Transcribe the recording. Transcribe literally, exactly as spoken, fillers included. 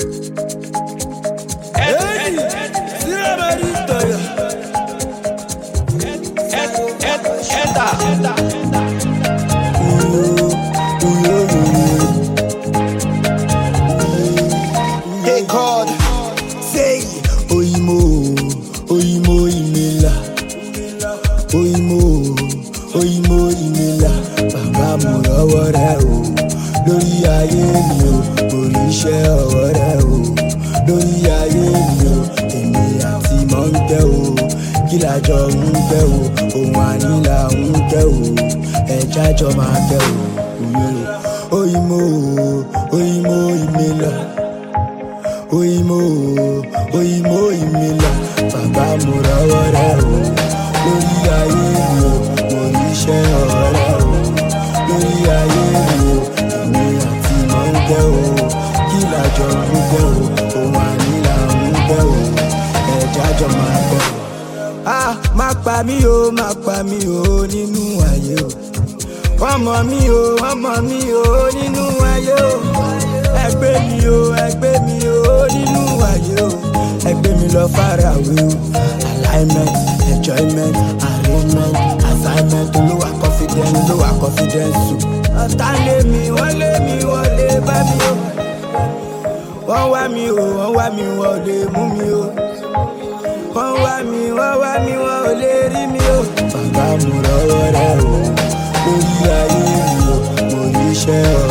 Hey God, say Oyimo, Oyimo Imela, Oyimo, Oyimo Imela, bàbá mo lọ́wọ́ rẹ o, lórí ayé mi o, orí iṣẹ́ ọwọ́ rẹ o, lórí ayé mi o, èmi àti mọ̀ ń tẹ́ o, kí lájọ ń tẹ́ o, ohun ànílà ń tẹ́ o, ẹja jọ máa tẹ́ o, Oyimo, Oyimo Imela. Oyimo, Oyimo Imela, bàbá mo lọ́wọ́ rẹ o, lórí ayé mi o, mo ní iṣẹ́ ọ̀rẹ́ o, lórí ayé mi o, èmi àti mọ̀ ń tẹ́ o, kí lájọ ń tẹ́ o, ohun ànílà ń tẹ́ o, ẹja jọ máa tẹ́ o. Ah, má pa mí o, má pa mí o nínú ayé o, wọ́n mọ̀ mí o, wọ́n mọ̀ mí o nínú ayé o. Ẹgbẹ́ mi o, ẹgbẹ́ mi o nínú ayé o, ẹgbẹ́ mi lọ far away o. Alignment, enjoyment, arrangement, assignment, olówà confidence, olówà confidence o. Ọ̀tá lé mi, wọ́n lé mi, wọ́n lè bá mi o. Wọ́n wá mi o, wọ́n wá mi, wọ́n lè mú mi o. Wọ́n wá mi, wọ́n wá mi, wọ́n ò lè rí mi o. Bàbá mo lọ́wọ́ rẹ o, lórí ayé mi o, mo ní iṣẹ́ o.